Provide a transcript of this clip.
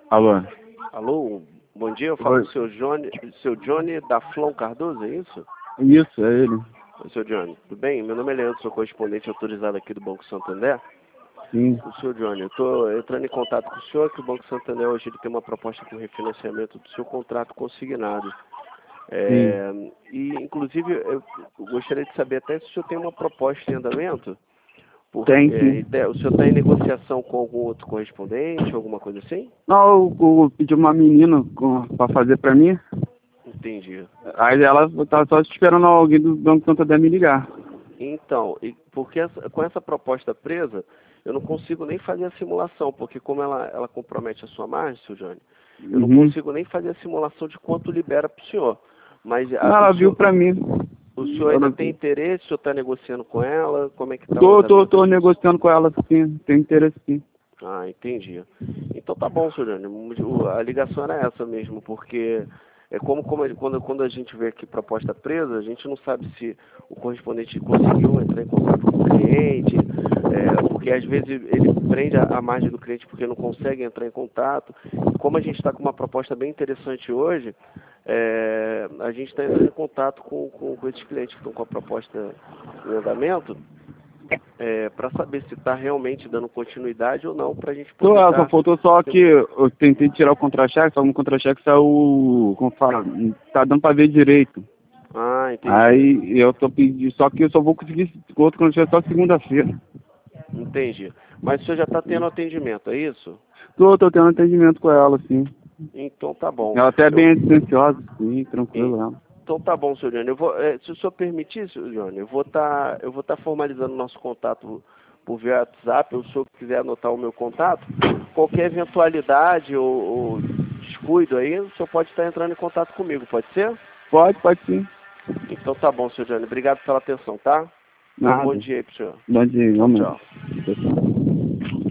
Alô? Alô, bom dia, eu falo Oi. com o seu Johnny da Flon Cardoso, é isso? Isso, é ele. Oi, seu Johnny, tudo bem? Meu nome é Leandro, sou correspondente autorizado aqui do Banco Santander. Sim. O seu Johnny, eu estou entrando em contato com o senhor, que o Banco Santander hoje ele tem uma proposta com refinanciamento do seu contrato consignado. Sim. Inclusive, eu gostaria de saber até se o senhor tem uma proposta em andamento, porque Tem sim. o senhor está em negociação com algum outro correspondente, alguma coisa assim? Não, eu pedi uma menina pra fazer pra mim. Entendi. Aí ela tá só esperando alguém do Banco Santander me ligar. Então, porque com essa proposta presa, eu não consigo nem fazer a simulação, porque como ela compromete a sua margem, seu Johnny, eu não Uhum. consigo nem fazer a simulação de quanto libera para o senhor. Mas Ela viu pra mim. o senhor ainda tem interesse, o senhor está negociando com ela, como é que está o Tô andamento disso? negociando com ela, sim. Tem interesse sim. Ah, entendi. Então tá bom, senhor Johnny. A ligação era essa mesmo, porque quando a gente vê aqui proposta presa, a gente não sabe se o correspondente conseguiu entrar em contato com o cliente, porque às vezes ele prende a margem do cliente porque não consegue entrar em contato. E como a gente está com uma proposta bem interessante hoje, a gente está entrando em contato com esses clientes que estão com a proposta em andamento, para saber se está realmente dando continuidade ou não, para a gente poder Só estar. faltou só que eu tentei tirar o contra-cheque, só que o contra-cheque saiu, como fala, não tá dando pra ver direito. Ah, entendi. Aí eu tô pedindo, só que eu só vou conseguir outro contra-cheque só segunda-feira. Entendi. Mas o senhor já está tendo atendimento, é isso? Tô tendo atendimento com ela, sim. Então tá bom. Ela até é bem silenciosa, sim, tranquilo ela. Então tá bom, senhor Johnny. Se o senhor permitir, senhor Johnny, eu vou tá formalizando o nosso contato por via WhatsApp, ou se o senhor quiser anotar o meu contato, qualquer eventualidade ou descuido aí, o senhor pode estar entrando em contato comigo, pode ser? Pode sim. Então tá bom, senhor Johnny. Obrigado pela atenção, tá? Tenha um bom Nada. dia aí pro senhor. Bom dia, Tchau, igualmente. tchau. Tchau, tchau.